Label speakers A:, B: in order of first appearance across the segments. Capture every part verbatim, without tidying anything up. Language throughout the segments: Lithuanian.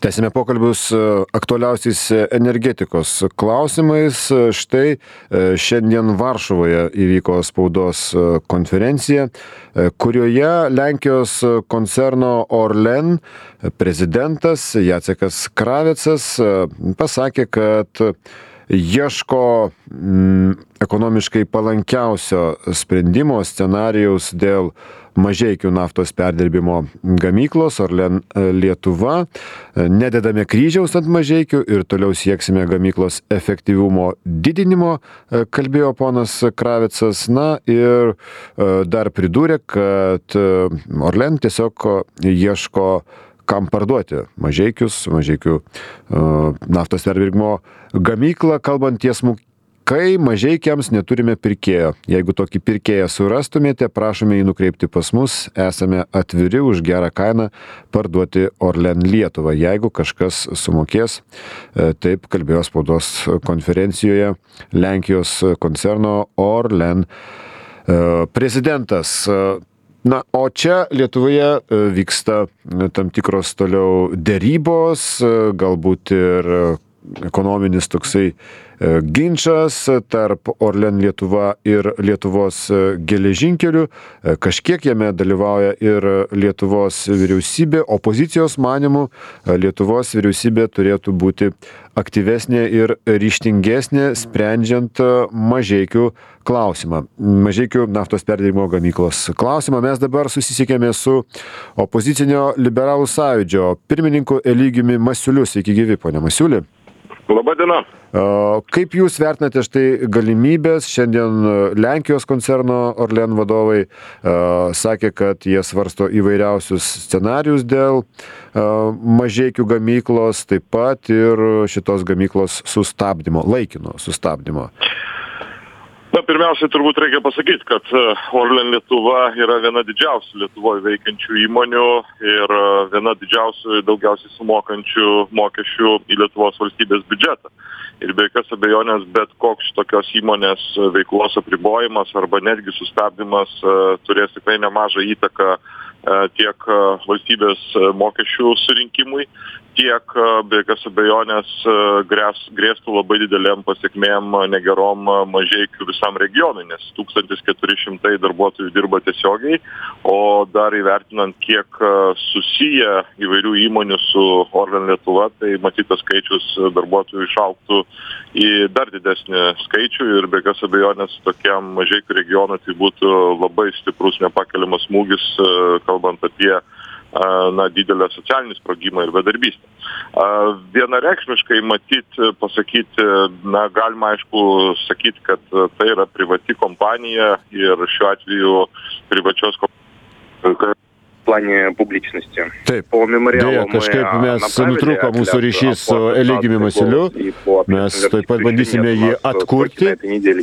A: Tęsime pokalbius aktualiausiais energetikos klausimais. Štai šiandien Varšuvoje įvyko spaudos konferencija, kurioje Lenkijos koncerno Orlen prezidentas Jacekas Kravecas pasakė, kad ieško ekonomiškai palankiausio sprendimo scenarijaus dėl Mažeikių naftos perdirbimo gamyklos Orlen Lietuva. Nededame kryžiaus ant Mažeikių ir toliau sieksime gamyklos efektyvumo didinimo, kalbėjo ponas Kravecas. Na ir dar pridūrė, kad Orlen tiesiog ieško kam parduoti Mažeikius, Mažeikių naftos perdirbimo gamyklą, kalbant tiesmukai. Kai Mažeikiams neturime pirkėjo. Jeigu tokį pirkėją surastumėte, prašome jį nukreipti pas mus. Esame atviri už gerą kainą parduoti Orlen Lietuvą, jeigu kažkas sumokės. Taip kalbėjo spaudos konferencijoje Lenkijos koncerno Orlen prezidentas. Na, o čia Lietuvoje vyksta tam tikros toliau derybos, galbūt ir ekonominis toksai ginčas tarp Orlen Lietuva ir Lietuvos geležinkelių. Kažkiek jame dalyvauja ir Lietuvos vyriausybė. Opozicijos manymų Lietuvos vyriausybė turėtų būti aktyvesnė ir ryžtingesnė, sprendžiant Mažeikių klausimą. Mažeikių naftos perdirbimo gamyklos klausimą. Mes dabar susisiekėme su opozicinio Liberalų sąjūdžio pirmininku Eligijumi Masiuliu. Sveiki gyvi, ponia Masiuli.
B: Labą dieną.
A: Kaip jūs vertinate štai galimybės? Šiandien Lenkijos koncerno Orlen vadovai sakė, kad jie svarsto įvairiausius scenarius dėl Mažeikių gamyklos, taip pat ir šitos gamyklos sustabdymo, laikino sustabdymo.
B: Na, pirmiausiai turbūt reikia pasakyti, kad Orlen Lietuva yra viena didžiausių Lietuvoje veikiančių įmonių ir viena didžiausių daugiausiai sumokančių mokesčių į Lietuvos valstybės biudžetą. Ir be jokios abejonės bet koks tokios įmonės veiklos apribojimas arba netgi sustabdymas turės tikrai nemažą įtaką tiek valstybės mokesčių surinkimui, tiek be jokios abejonės grės, grėstų labai didelėm pasiekmėm negerom Mažeikių visam regionui, nes tūkstantis keturi šimtai darbuotojų dirba tiesiogiai, o dar įvertinant, kiek susiję įvairių įmonių su Orlen Lietuva, tai matytas skaičius darbuotojų išaugtų į dar didesnį skaičių ir be jokios abejonės tokiam Mažeikių regionui tai būtų labai stiprus nepakeliamas smūgis, kalbant apie na, didelę socialinį sprogimą ir bedarbystę. Vienareikšmiškai matyt pasakyti, na, galima aišku sakyti, kad tai yra privati kompanija ir šiuo atveju privačios kompanijos
C: плане публичности.
A: Taip, dėja, kažkaip mes nutrūko mūsų ryšys su Eligijumi Masiuliu. Mes taip pat bandysime jį atkurti.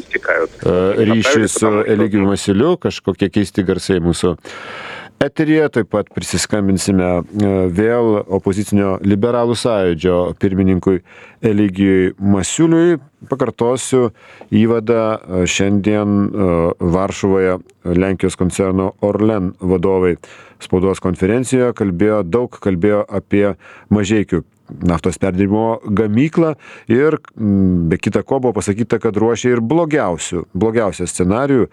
A: Ryšį su Eligijumi Masiuliu, kažkokie keisti garsai mūsų eteryje. Taip pat prisiskambinsime vėl opozicinio Liberalų sąjūdžio pirmininkui Eligijui Masiuliui. Pakartosiu įvadą šiandien Varšuvoje Lenkijos koncerno Orlen vadovai spaudos konferencijoje kalbėjo, daug kalbėjo apie Mažeikių naftos perdirbimo gamyklą ir be kita ko buvo pasakyta, kad ruošia ir blogiausių, blogiausią scenarijų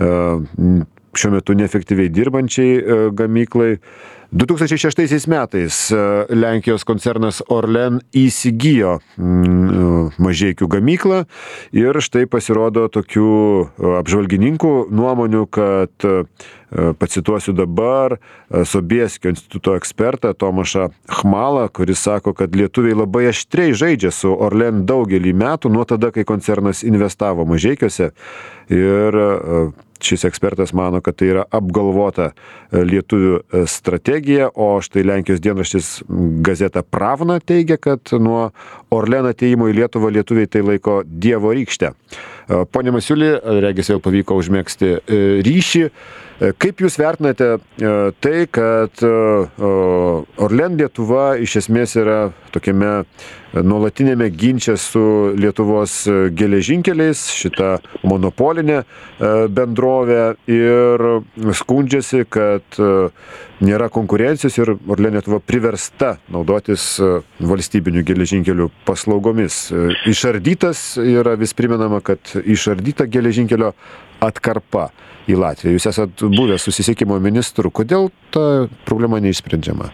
A: šiuo metu neefektyviai dirbančiai gamyklai. du tūkstančiai šeštaisiais metais Lenkijos koncernas Orlen įsigijo Mažeikių gamyklą ir štai pasirodo tokių apžvalgininkų nuomonių, kad pacituosiu dabar Sobieskio instituto ekspertą Tomašą Chmalą, kuris sako, kad lietuviai labai aštriai žaidžia su Orlen daugelį metų nuo tada, kai koncernas investavo Mažeikiuose. Ir šis ekspertas mano, kad tai yra apgalvota lietuvių strategija, o štai Lenkijos dienraštis Gazeta Pravna teigia, kad nuo Orlen atėjimo į Lietuvą lietuviai tai laiko dievo rykštę. Pone Masiuli, regis vėl pavyko užmėgsti ryšį. Kaip Jūs vertinate tai, kad Orlen Lietuva iš esmės yra tokiame nuolatinėme ginče su Lietuvos geležinkeliais, šita monopolinė bendrovė, ir skundžiasi, kad nėra konkurencijos ir Orlen Lietuva priversta naudotis valstybinių geležinkelių paslaugomis. Išardytas yra, vis primenama, kad išardyta geležinkelio atkarpa į Latviją. Jūs esat buvęs susisiekimo ministru. Kodėl ta problema neišsprendžiama?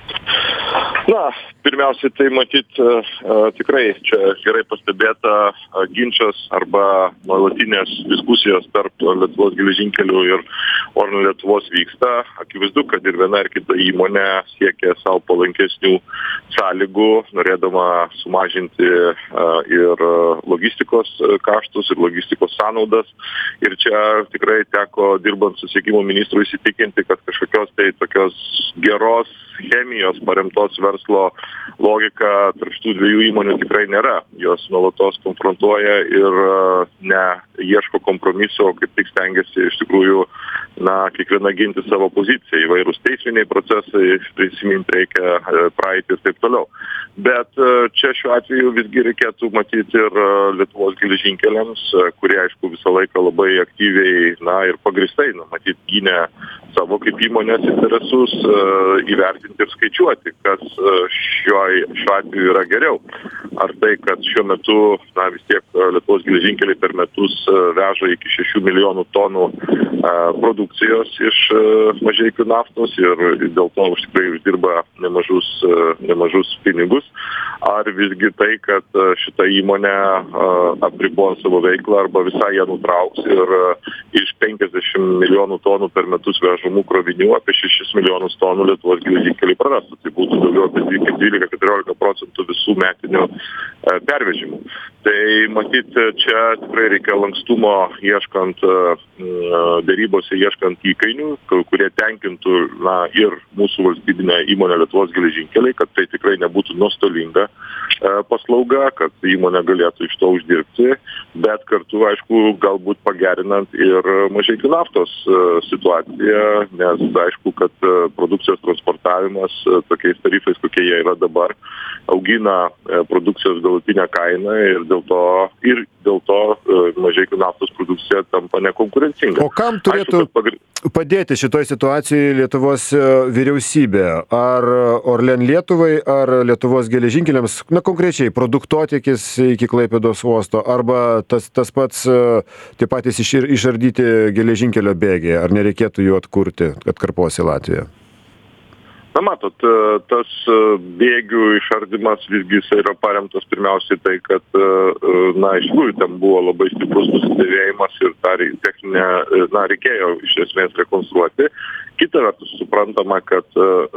B: Na, pirmiausiai tai matyt tikrai čia gerai pastebėta ginčas arba nuolatinės diskusijos tarp Lietuvos geležinkelių ir Orlen Lietuvos vyksta. Akivaizdu, kad ir viena ir kita įmonė siekia savo palankesnių sąlygų, norėdama sumažinti ir logistikos kaštus, ir logistikos sąnaudas. Ir čia tikrai teko, dirbant susisiekimo ministrui, įsitikinti, kad kažkokios tai tokios geros chemijos paremtos verslo logika tarp šitų dviejų įmonių tikrai nėra. Jos nuolatos konfrontuoja ir ne ieško kompromiso, kaip tik stengiasi iš tikrųjų na, kiekviena ginti savo poziciją, įvairūs teisminiai procesai, prisiminti reikia praeitį ir taip toliau. Bet čia šiuo atveju visgi reikėtų matyti ir Lietuvos geležinkeliams, kurie, aišku, visą laiką labai aktyviai, na, ir pagristai, na, matyt, gynė savo kaip įmonės interesus, įvertinti ir skaičiuoti, kas šiuo, šiuo atveju yra geriau. Ar tai, kad šiuo metu, na, vis tiek Lietuvos geležinkeliai per metus veža iki šešių milijonų tonų produkcijos iš mažeikių naftos ir dėl to už tikrai uždirba nemažus, nemažus pinigus. Ar visgi tai, kad šita įmonė apribos savo veiklą arba visai ją nutrauks ir iš penkiasdešimt milijonų tonų per metus vežamų krovinių apie šešis milijonus tonų Lietuvos geležinkeliai prarastų. Tai būtų daugiau apie dvylika keturiolika procentų visų metinių pervežimų. Tai matyt, čia tikrai reikia lankstumo ieškant dėrybose, ieškant įkainių, kurie tenkintų na, ir mūsų valstybinę įmonę Lietuvos geležinkeliai, kad tai tikrai nebūtų nuostolinga paslauga, kad įmonė galėtų iš to uždirbti, bet kartu, aišku, galbūt pagerinant ir mažeikių naftos situaciją, nes aišku, kad produkcijos transportavimas tokiais tarifais, kokie jie yra dabar, augina produkcijos galutinę kainą ir dėl to, ir dėl to mažeikių naftos produkcija tampa nekonkurencinga.
A: O kam turėtų aišku, pagr... padėti šitoj situacijai Lietuvos vyriausybė? Ar Orlen Lietuvai, ar Lietuvos geležinkeliams, na konkrečiai, produktotiekis iki Klaipėdos uosto, arba tas, tas pats tie patys iš, išardyti geležinkelio bėgiai, ar nereikėtų jų atkurti atkarpos į Latviją?
B: Na, matot, tas bėgių išardymas visgi yra paremtas pirmiausiai tai, kad, na, iš tikrųjų, ten buvo labai stiprus nusidėvėjimas ir tą techninę, na, reikėjo iš esmės rekonstruoti. Kita vertus, suprantama, kad uh,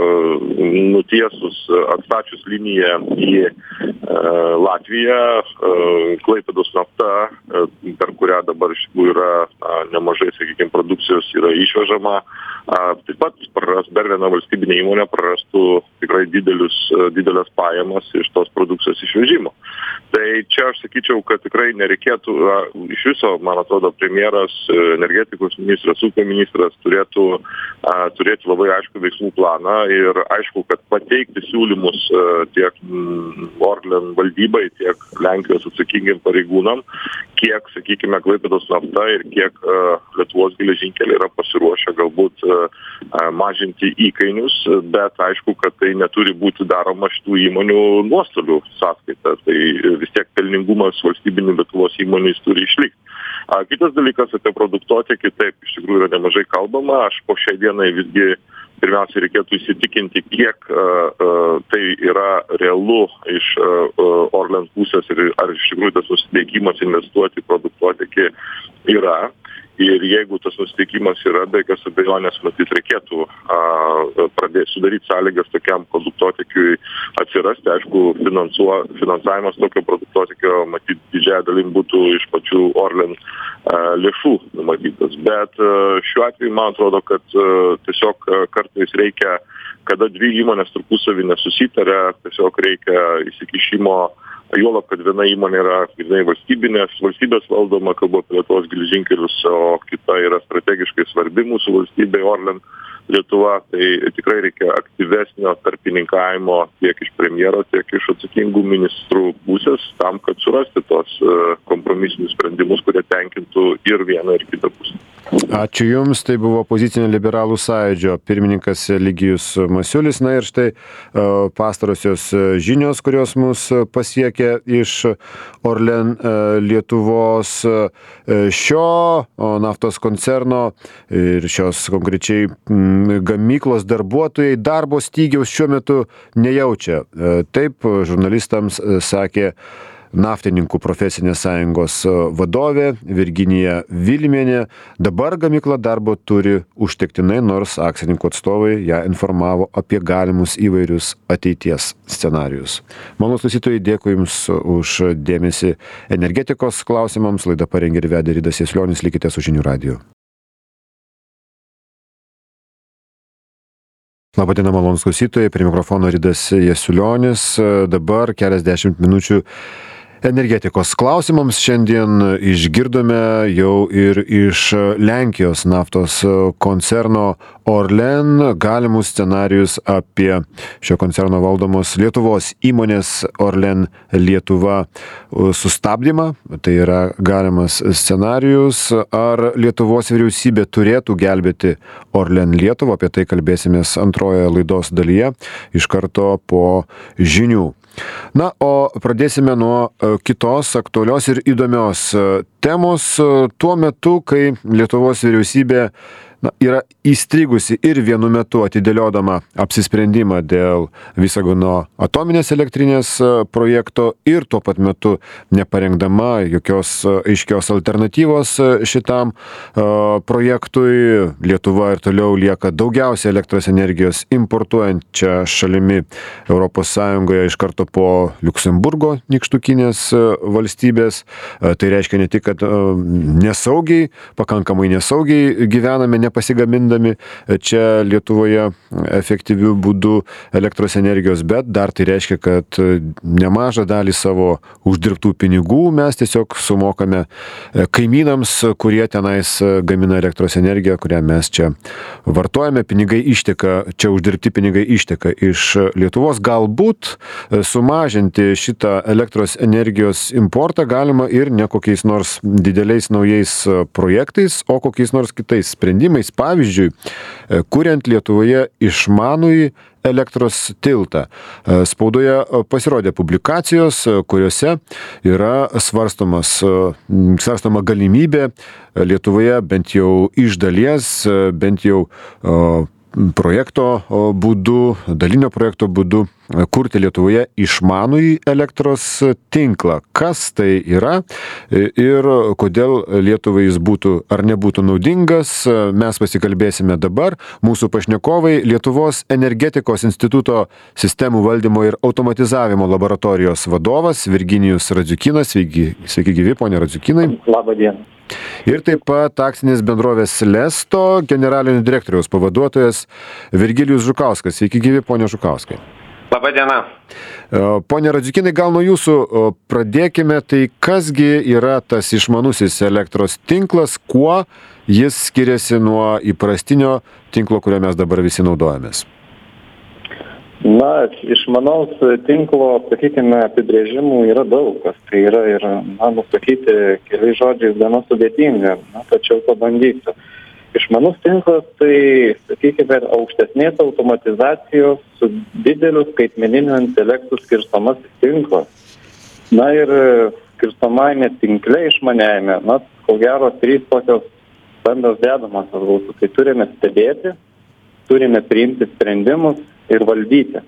B: nutiesus, atstačius liniją į uh, Latviją, uh, Klaipėdos nafta, uh, per kurią dabar iš tikrųjų yra uh, nemažai, sakykime, produkcijos yra išvežama, uh, taip pat praras, dar viena valstybinė įmonė prarastų tikrai didelius, uh, didelės pajamas iš tos produkcijos išvežimo. Tai čia aš sakyčiau, kad tikrai nereikėtų, uh, iš viso, man atrodo, premjeras, energetikos ministras, ūkio ministras turėtų turėti labai aišku veiksmų planą ir aišku, kad pateikti siūlymus tiek Orlen valdybai, tiek Lenkijos atsakingiem pareigūnam, kiek, sakykime, Klaipėdos nafta ir kiek Lietuvos geležinkeliai yra pasiruošę galbūt mažinti įkainius, bet aišku, kad tai neturi būti daroma šitų įmonių nuostolių sąskaita. Tai vis tiek pelningumas valstybinių Lietuvos įmonių turi išlikti. Kitas dalykas apie produktotiekį, taip, iš tikrųjų yra nemažai kalbama. Aš po šiai dienai visgi pirmiausia reikėtų įsitikinti, kiek uh, uh, tai yra realu iš uh, Orlen pusės ir ar iš tikrųjų tas nusiteikimas investuoti į produktotiekį yra. Ir jeigu tas nusiteikimas yra, be jokios abejonės, matyt, reikėtų a, pradėti sudaryti sąlygas tokiam produktotiekiui atsirasti. Aišku, finansuo, finansavimas tokio produktotiekio, matyt, didžiąją dalim būtų iš pačių Orlen a, lėšų numatytas. Bet a, šiuo atveju, man atrodo, kad a, tiesiog a, kartais reikia, kada dvi įmonės tarpusavį nesusitarė, tiesiog reikia įsikišimo juolab, kad viena įmonė yra grynai valstybinės, valstybės valdoma, kalbu apie Lietuvos geležinkelius, o kita yra strategiškai svarbi mūsų valstybė Orlen Lietuva, tai tikrai reikia aktyvesnio tarpininkavimo tiek iš premjero, tiek iš atsakingų ministrų pusės tam, kad surasti tos kompromisinius sprendimus, kurie tenkintų ir vieną, ir kitą pusę.
A: Ačiū Jums, tai buvo Opozicinio liberalų sąjūdžio pirmininkas Eligijus Masiulis. Na ir štai pastarosios žinios, kurios mus pasiekė iš Orlen Lietuvos, šio naftos koncerno ir šios konkrečiai gamyklos darbuotojai darbo stygiaus šiuo metu nejaučia. Taip žurnalistams sakė Naftininkų profesinės sąjungos vadovė Virginija Vilimienė. Dabar gamykla darbo turi užtektinai, nors akcininkų atstovai ją informavo apie galimus įvairius ateities scenarijus. Malonūs klausytojai, dėkui Jums už dėmesį energetikos klausimams. Laidą parengė ir vedė Ridas Jaslionis. Likite su Žinių radiju. Labadiena, malonūs klausytojai, prie mikrofono Ridas Jaslionis. Dabar keliasdešimt minučių energetikos klausimams. Šiandien išgirdome jau ir iš Lenkijos naftos koncerno Orlen galimus scenarius apie šio koncerno valdomos Lietuvos įmonės Orlen Lietuva sustabdymą. Tai yra galimas scenarijus. Ar Lietuvos vyriausybė turėtų gelbėti Orlen Lietuvą? Apie tai kalbėsimės antrojoje laidos dalyje iš karto po žinių. Na, o pradėsime nuo kitos aktualios ir įdomios temos. Tuo metu, kai Lietuvos vyriausybė na, yra įstrigusi ir vienu metu atidėliodama apsisprendimą dėl Visagino atominės elektrinės projekto ir tuo pat metu neparengdama jokios aiškios alternatyvos šitam projektui, Lietuva ir toliau lieka daugiausia elektros energijos importuojančia šalimi Europos Sąjungoje iš karto po Liuksemburgo nykštukinės valstybės. Tai reiškia ne tik, kad nesaugiai, pakankamai nesaugiai gyvename, pasigamindami čia Lietuvoje efektyvių būdų elektros energijos, bet dar tai reiškia, kad nemažą dalį savo uždirbtų pinigų mes tiesiog sumokame kaimynams, kurie tenais gamina elektros energiją, kurią mes čia vartojame. Pinigai išteka, čia uždirbti pinigai išteka iš Lietuvos. Galbūt sumažinti šitą elektros energijos importą galima ir ne kokiais nors dideliais naujais projektais, o kokiais nors kitais sprendimais. Pavyzdžiui, kuriant Lietuvoje išmanųjį elektros tiltą. Spaudoje pasirodė publikacijos, kuriuose yra svarstomas, svarstoma galimybė Lietuvoje bent jau iš dalies, bent jau projekto būdu, dalinio projekto būdu kurti Lietuvoje išmanųjį elektros tinklą. Kas tai yra ir kodėl Lietuvai jis būtų ar nebūtų naudingas, mes pasikalbėsime dabar. Mūsų pašnekovai Lietuvos energetikos instituto sistemų valdymo ir automatizavimo laboratorijos vadovas Virginijus Radziukynas. Sveiki, sveiki gyvi, ponė Radziukynai.
C: Labą dieną.
A: Ir taip pat akcinės bendrovės Lesto generalinio direktoriaus pavaduotojas Virgilijus Žukauskas. Sveiki gyvi, ponė Žukauskai.
C: Labą dieną.
A: Pone Radziukynai, gal nuo jūsų pradėkime. Tai kasgi yra tas išmanusis elektros tinklas, kuo jis skiriasi nuo įprastinio tinklo, kurio mes dabar visi naudojamės?
D: Na, išmanaus tinklo, sakykime, apibrėžimų yra daug, kas tai yra ir, na, nusakyti keliais žodžiais gana sudėtinga, na, tačiau pabandysiu. Išmanus tinklas, tai, sakykime, aukštesnės automatizacijos su dideliu skaitmeniniu intelektu skirstomasis tinklas. Na ir skirstomajame tinkle išmaniajame, na, ko gero, trys tokios stambios dedamosios būtų. Tai turime stebėti, turime priimti sprendimus ir valdyti.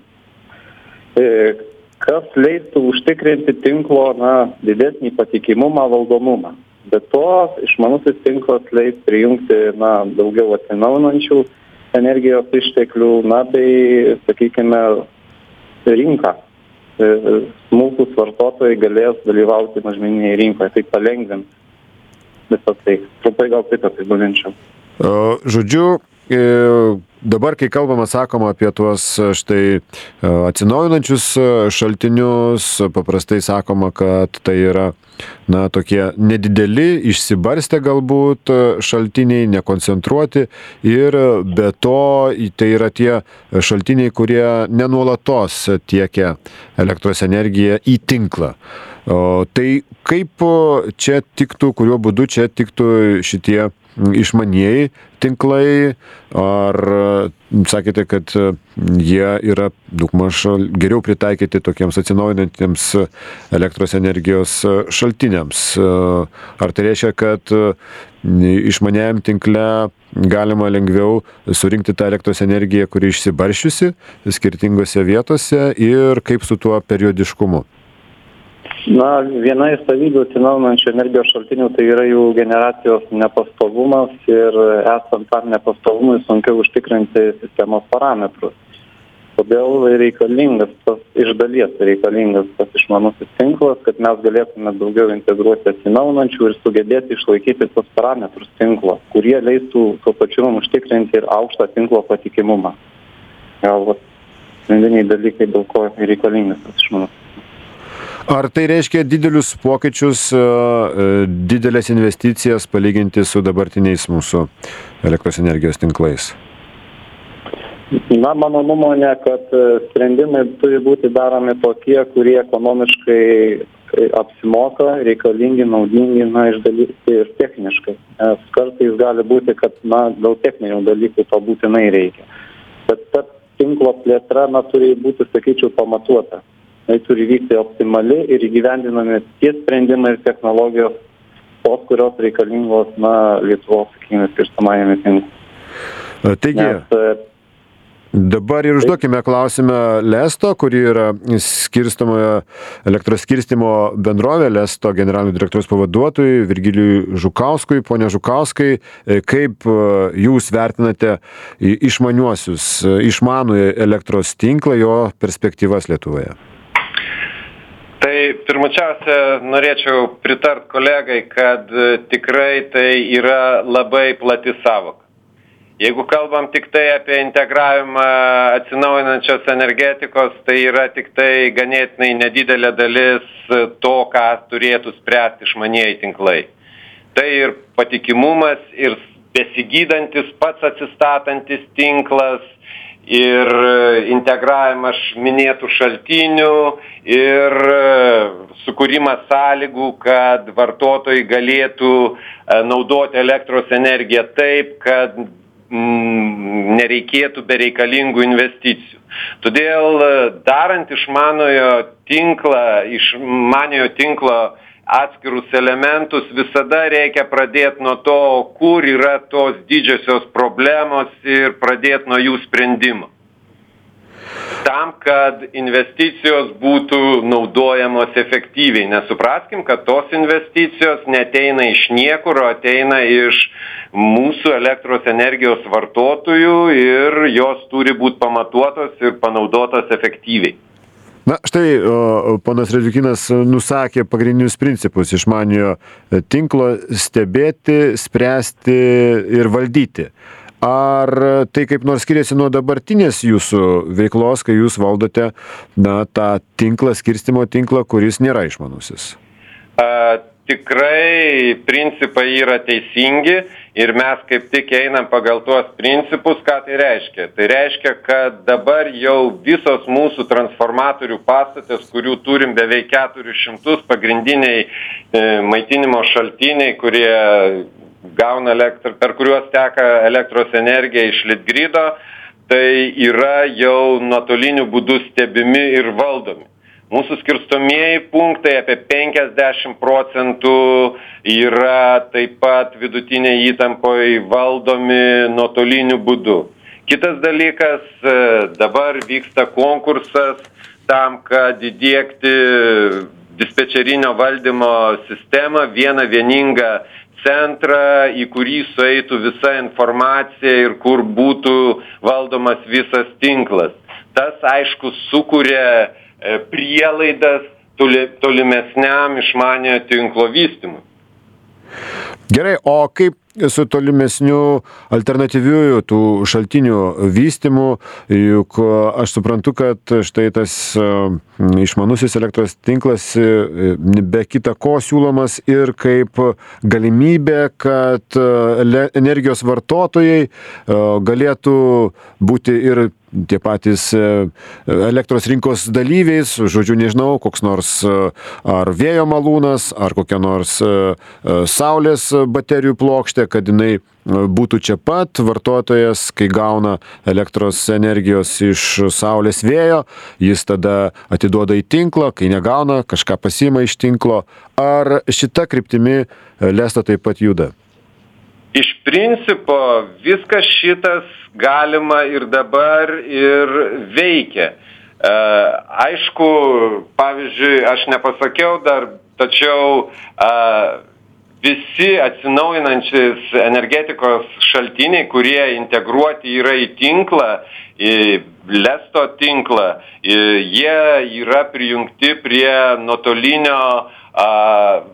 D: Kas leistų užtikrinti tinklo, na, didesnį patikimumą, valdomumą. Be to, išmanusis tinklas leis prijungti, na, daugiau atsinaujinančių energijos išteklių, na, bei, sakykime, rinką. Smulkūs vartotojai galės dalyvauti mažmeninėje rinkoje, tai palengvins visą tai. Trumpai gal taip apibūdinčiau.
A: Žodžiu, dabar, kai kalbama, sakoma apie tuos štai atsinaujinančius šaltinius, paprastai sakoma, kad tai yra, na, tokie nedideli, išsibarstę galbūt šaltiniai, nekoncentruoti ir be to tai yra tie šaltiniai, kurie nenuolatos tiekia elektros energiją į tinklą. O tai kaip čia tiktų, kuriuo būdu čia tiktų šitie išmanieji tinklai, ar sakėte, kad jie yra daugmaž geriau pritaikyti tokiems atsinaujinantiems elektros energijos šaltiniams? Ar tai reiškia, kad išmaniajam tinkle galima lengviau surinkti tą elektros energiją, kuri išsibarščiusi skirtingose vietose, ir kaip su tuo periodiškumu?
D: Na, viena iš savybių atsinaujinančių energijos šaltinių tai yra jų generacijos nepastovumas ir esant tam nepastovumui sunkiau užtikrinti sistemos parametrus. Todėl reikalingas tas, iš dalies reikalingas tas išmanusis tinklas, kad mes galėtume daugiau integruoti atsinaujinančių ir sugebėti išlaikyti tos parametrus tinklo, kurie leistų tuo pačiu mums užtikrinti ir aukštą tinklo patikimumą. Gal vat sprendiniai dalykai, dėl ko reikalingas tas išmanusis.
A: Ar tai reiškia didelius pokyčius, didelės investicijas palyginti su dabartiniais mūsų elektros energijos tinklais?
D: Na, mano nuomonė, kad sprendimai turi būti daromi tokie, kurie ekonomiškai apsimoka, reikalingi, naudingi, na, iš dalykų ir techniškai. Nes kartais gali būti, kad, na, dėl techninių dalykų to būtinai reikia. Bet ta tinklo plėtra, na, turi būti, sakyčiau, pamatuota. Tai turi vykti optimali ir įgyvendinami tie sprendimai ir technologijos, tos, kurios reikalingos, na, Lietuvos, sakykime, skirstomajame tinklui.
A: Taigi, Nes, dabar ir užduokime klausimą Lesto, kuri yra skirstomojo elektros skirstymo bendrovė, Lesto generalinio direktoriaus pavaduotojui Virgilijui Žukauskui. Pone Žukauskai, kaip jūs vertinate išmaniuosius, išmanųjį elektros tinklą, jo perspektyvas Lietuvoje?
E: Tai pirmučiausia, norėčiau pritart kolegai, kad tikrai tai yra labai plati sąvoka. Jeigu kalbam tik tai apie integravimą atsinaujinančios energetikos, tai yra tik tai ganėtinai nedidelė dalis to, ką turėtų spręsti išmanieji tinklai. Tai ir patikimumas, ir besigydantis pats atsistatantis tinklas, ir integravimas minėtų šaltinių, ir sukūrimas sąlygų, kad vartotojai galėtų naudoti elektros energiją taip, kad mm, nereikėtų bereikalingų investicijų. Todėl darant išmanojo tinklą, išmaniojo tinklo atskirus elementus, visada reikia pradėti nuo to, kur yra tos didžiosios problemos ir pradėti nuo jų sprendimo. Tam, kad investicijos būtų naudojamos efektyviai. Nesupraskim, kad tos investicijos neteina iš niekur, o ateina iš mūsų elektros energijos vartotojų ir jos turi būti pamatuotos ir panaudotos efektyviai.
A: Na, štai ponas Redvikinas nusakė pagrindinius principus išmaniojo tinklo: stebėti, spręsti ir valdyti. Ar tai kaip nors skiriasi nuo dabartinės jūsų veiklos, kai jūs valdote, na, tą tinklą, skirstymo tinklą, kuris nėra išmanusis?
E: A, tikrai principai yra teisingi ir mes kaip tik einam pagal tuos principus. Ką tai reiškia? Tai reiškia, kad dabar jau visos mūsų transformatorių pastatės, kurių turim beveik keturis šimtus, pagrindiniai e, maitinimo šaltiniai, kurie gauna elektrą, per kuriuos teka elektros energija iš Litgrido, tai yra jau nuotoliniu būdu stebimi ir valdomi. Mūsų skirstomieji punktai apie penkiasdešimt procentų yra taip pat vidutiniai įtampoje valdomi nuotoliniu būdu. Kitas dalykas, dabar vyksta konkursas tam, kad įdiegti dispečerinio valdymo sistemą, vieną vieningą centrą, į kurį sueitų visa informacija ir kur būtų valdomas visas tinklas. Tas, aišku, sukuria prielaidas tolimesniam išmaniojo tinklo vystymui.
A: Gerai, o kaip su tolimesniu alternatyviųjų tų šaltinių vystymu, juk aš suprantu, kad štai tas išmanusis elektros tinklas be kita ko siūlomas ir kaip galimybė, kad energijos vartotojai galėtų būti ir tie patys elektros rinkos dalyviais, žodžiu, nežinau, koks nors ar vėjo malūnas, ar kokia nors saulės baterijų plokštė, kad jinai būtų čia pat, vartotojas, kai gauna elektros energijos iš saulės vėjo, jis tada atiduoda į tinklą, kai negauna, kažką pasiima iš tinklo. Ar šita kryptimi Lesta taip pat juda?
E: Iš principo viskas šitas galima ir dabar ir veikia. E, aišku, pavyzdžiui, aš nepasakiau dar, tačiau e, visi atsinaujinančiais energetikos šaltiniai, kurie integruoti yra į tinklą, į Lesto tinklą, jie yra prijungti prie nuotolinio a,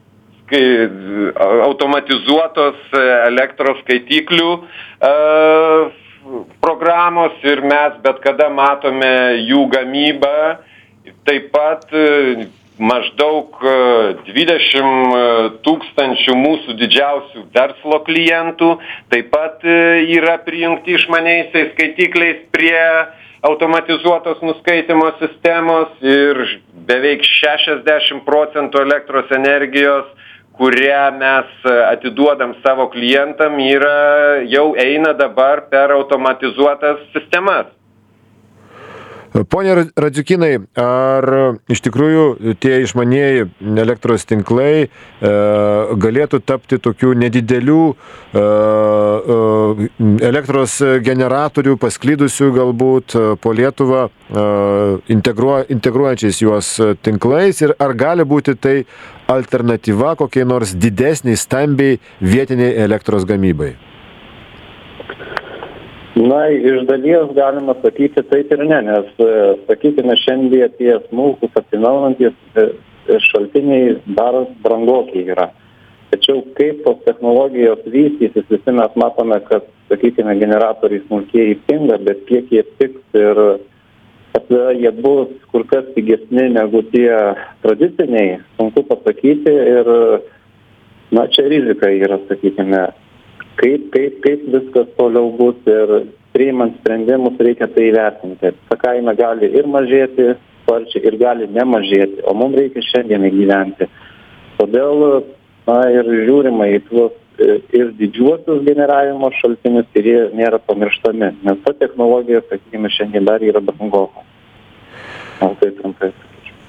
E: automatizuotos elektros skaitiklių e, programos ir mes bet kada matome jų gamybą. Taip pat e, maždaug dvidešimt tūkstančių mūsų didžiausių verslo klientų taip pat e, yra prijungti išmaniaisiais skaitikliais prie automatizuotos nuskaitimo sistemos ir beveik šešiasdešimt procentų elektros energijos, kurią mes atiduodam savo klientam, yra, jau eina dabar per automatizuotas sistemas.
A: Pone Radziukinai, ar iš tikrųjų tie išmanieji elektros tinklai e, galėtų tapti tokių nedidelių e, e, elektros generatorių, pasklydusių galbūt po Lietuvą, e, integruo, integruojančiais juos tinklais, ir ar gali būti tai alternatyva kokiai nors didesniai, stambiai vietiniai elektros gamybai?
D: Na, iš dalies galima sakyti taip ir ne, nes, sakykime, šiandien tie smulkus atsinaujinantys šaltiniai dar brangokiai yra. Tačiau kaip tos technologijos vystysis, visi mes matome, kad, sakykime, generatoriai smulkiai pinga, bet kiek jie pigs ir kad jie bus kur kas pigesni negu tie tradiciniai, sunku pasakyti ir, na, čia rizika yra, sakykime. Kaip, kaip, kaip viskas toliau bus ir priimant sprendimus reikia tai įvertinti. Ta kaina gali ir mažėti sparčiai, ir gali nemažėti, o mums reikia šiandien gyventi. Todėl, na, ir žiūrima į tuos ir didžiuosius generavimo šaltinius, ir jie nėra pamirštami, nes ta technologija, sakykime, šiandien dar yra brangoka. O tai trumpai sakyčiau.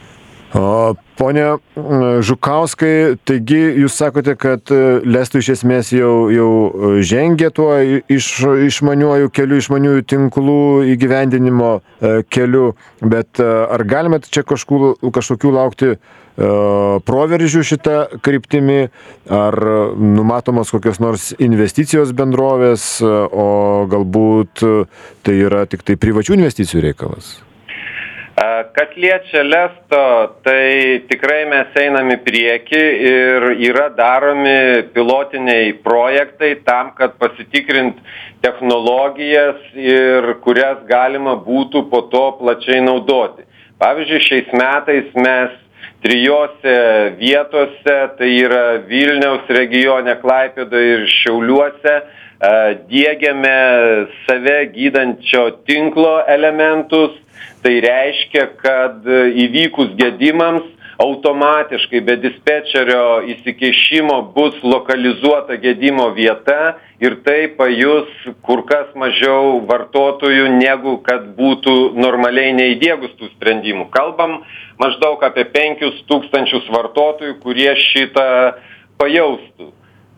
A: Pone Žukauskai, taigi jūs sakote, kad Lestų iš esmės jau, jau žengia tuo iš, išmaniuoju keliu, išmaniųjų tinklų įgyvendinimo keliu, bet ar galime čia kažkokių, kažkokių laukti proveržių šitą kryptimį, ar numatomos kokios nors investicijos bendrovės, o galbūt tai yra tik tai privačių investicijų reikalas?
E: Kas liečia Lesto, tai tikrai mes einam į priekį ir yra daromi pilotiniai projektai tam, kad pasitikrint technologijas ir kurias galima būtų po to plačiai naudoti. Pavyzdžiui, šiais metais mes trijose vietose, tai yra Vilniaus regione, Klaipėdoje ir Šiauliuose, diegiame save gydančio tinklo elementus. Tai reiškia, kad įvykus gedimams automatiškai be dispečerio įsikišimo bus lokalizuota gedimo vieta ir tai pajus kur kas mažiau vartotojų, negu kad būtų normaliai neįdiegus tų sprendimų. Kalbam maždaug apie penkis tūkstančius vartotojų, kurie šitą pajaustų.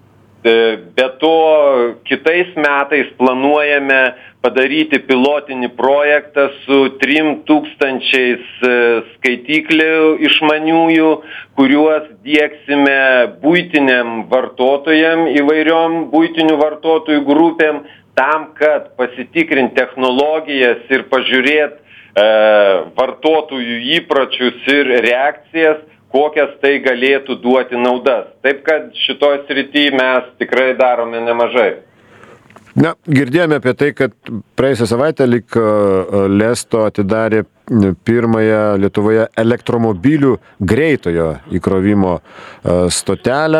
E: Be to, kitais metais planuojame padaryti pilotinį projektą su trim tūkstančiais skaitiklių išmaniųjų, kuriuos diegsime buitiniam vartotojam, įvairiom buitinių vartotojų grupėm, tam, kad pasitikrint technologijas ir pažiūrėt e, vartotojų įpročius ir reakcijas, kokias tai galėtų duoti naudas. Taip kad šitoj srity mes tikrai darome nemažai.
A: Na, girdėjome apie tai, kad praėjusią savaitę lyg Lesto atidarė pirmąją Lietuvoje elektromobilių greitojo įkrovimo stotelę.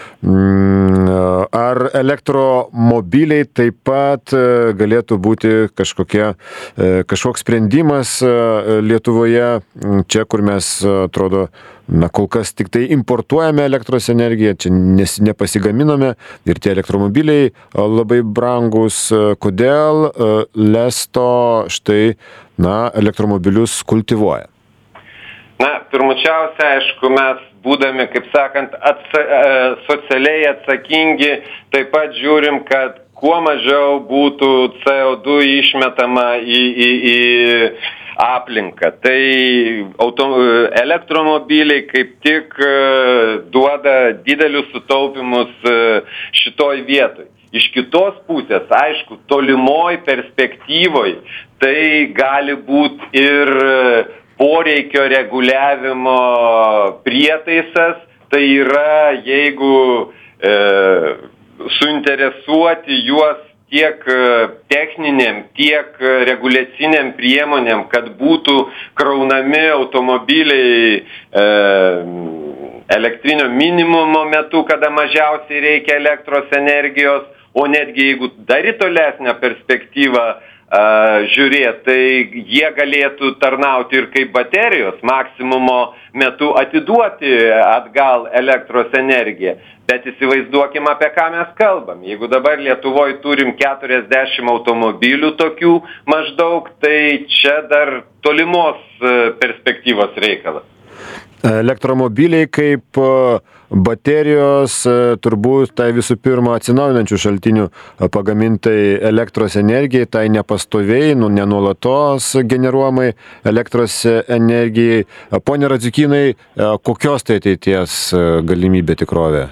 A: Ar elektromobiliai taip pat galėtų būti kažkokie, kažkoks sprendimas Lietuvoje, čia kur mes, atrodo, na, kol kas tik tai importuojame elektros energiją, čia nes, nepasigaminame ir tie elektromobiliai labai brangus. Kodėl Lesto štai, na, elektromobilius kultivuoja?
E: Na, pirmučiausia, aišku, mes būdami, kaip sakant, atsa, socialiai atsakingi, taip pat žiūrim, kad kuo mažiau būtų C O du išmetama į, į, į aplinką. Tai auto, elektromobiliai kaip tik duoda didelius sutaupimus šitoj vietoj. Iš kitos pusės, aišku, tolimoj perspektyvoj tai gali būti ir poreikio reguliavimo prietaisas, tai yra, jeigu e, suinteresuoti juos tiek techniniam, tiek reguliaciniam priemonėm, kad būtų kraunami automobiliai e, elektrinio minimumo metu, kada mažiausiai reikia elektros energijos, o netgi jeigu dar į tolesnę perspektyvą uh, žiūrėt, tai jie galėtų tarnauti ir kaip baterijos, maksimumo metu atiduoti atgal elektros energiją. Bet įsivaizduokim, apie ką mes kalbam. Jeigu dabar Lietuvoje turim keturiasdešimt automobilių tokių maždaug, tai čia dar tolimos perspektyvos reikalas.
A: Elektromobiliai kaip baterijos, turbūt tai visų pirma atsinaujinančių šaltinių pagamintai elektros energijai, tai nepastoviai, nu, nenuolatos generuojamai elektros energijai. Pone Radziukynai, kokios tai ateities galimybė tikrovė?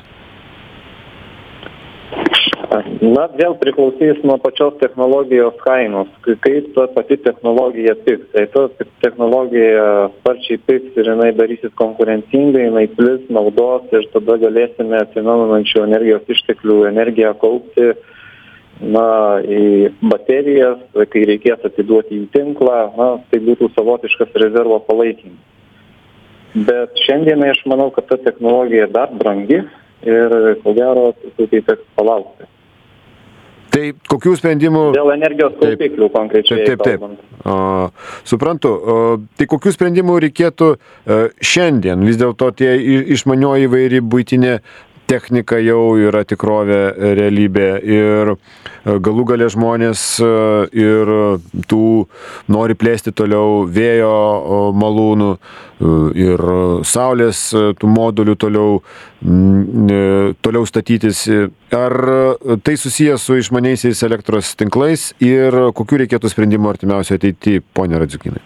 D: Na, vėl priklausys nuo pačios technologijos kainos, kaip ta pati technologija pigs. Tai ta technologija sparčiai pigs ir jinai darysis konkurencingai, jinai plis, naudos ir tada galėsime atsinaujinančių energijos išteklių energiją kaupti, na, į baterijas, kai reikės atiduoti į tinklą, na, tai būtų savotiškas rezervo palaikymas. Bet šiandienai aš manau, kad ta technologija dar brangi ir ko gero tai teks palaukti.
A: Tai kokių sprendimų...
D: Dėl energijos kaupiklių konkrečiai
A: taip, taip, taip. O, suprantu. O, tai kokių sprendimų reikėtų šiandien? Vis dėlto tie išmanioji įvairi buitinė technika jau yra tikrovė, realybė ir galų gale žmonės ir tų nori plėsti toliau vėjo malūnų ir saulės tų modulių toliau, toliau statytis. Ar tai susijęs su išmaniaisiais elektros tinklais ir kokių reikėtų sprendimų artimiausioje ateityje, pone Radziukynai?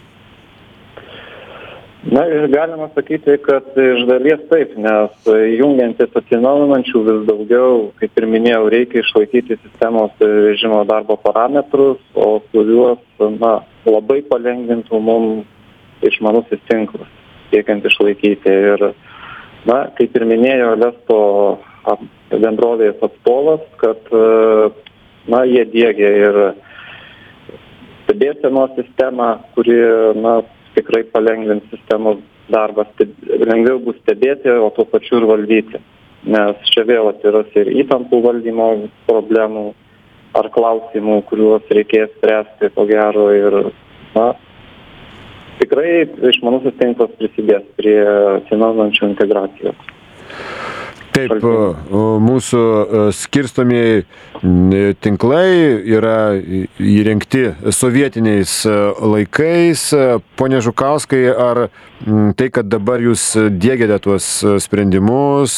D: Na, galima sakyti, kad iš dalies taip, nes jungiantis atsinaujinančių vis daugiau, kaip ir minėjau, reikia išlaikyti sistemos režimo darbo parametrus, o kuriuos, na, labai palengvintų mums išmanusis tinklas, siekiant išlaikyti. Ir, na, kaip ir minėjo Lesto bendrovės atstovas, kad, na, jie diegia ir stebėsenos sistemą, kuri, na, tikrai palengvins sistemos darbas, lengviau bus stebėti, o tuo pačiu ir valdyti. Nes čia vėl atsiras ir įtampų valdymo problemų ar klausimų, kuriuos reikės spręsti, ko gero, ir, na, tikrai išmanusis tinklas prisidės prie atsinaujinančių integracijos.
A: Taip, mūsų skirstomieji tinklai yra įrengti sovietiniais laikais. Pone Žukauskai, ar tai, kad dabar jūs diegiate tuos sprendimus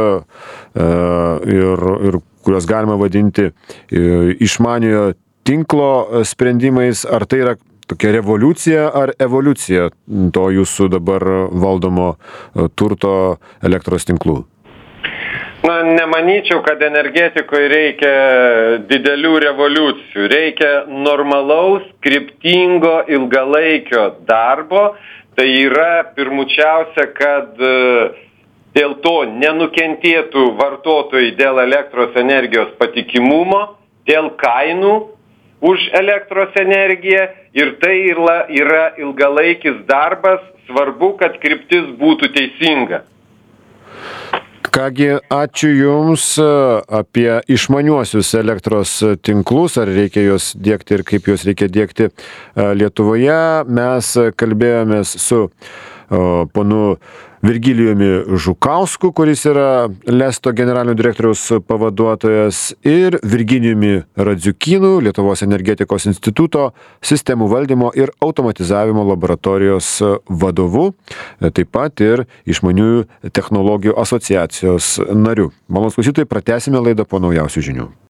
A: ir, ir kuriuos galima vadinti išmaniojo tinklo sprendimais, ar tai yra tokia revoliucija ar evoliucija to jūsų dabar valdomo turto elektros tinklų?
E: Na, nemanyčiau, kad energetikoje reikia didelių revoliucijų. Reikia normalaus, kryptingo, ilgalaikio darbo tai yra pirmučiausia, kad dėl to nenukentėtų vartotojai dėl elektros energijos patikimumo, dėl kainų už elektros energiją ir tai yra ilgalaikis darbas, svarbu, kad kryptis būtų teisinga.
A: Kągi, ačiū Jums apie išmaniuosius elektros tinklus, ar reikia juos diegti ir kaip juos reikia diegti Lietuvoje. Mes kalbėjomės su ponu Virgilijumi Žukausku, kuris yra Lesto generalinio direktoriaus pavaduotojas, ir Virginijumi Radziukynu, Lietuvos energetikos instituto sistemų valdymo ir automatizavimo laboratorijos vadovu, taip pat ir išmaniųjų technologijų asociacijos nariu. Malonūs klausytojai, pratęsime laidą po naujausių žinių.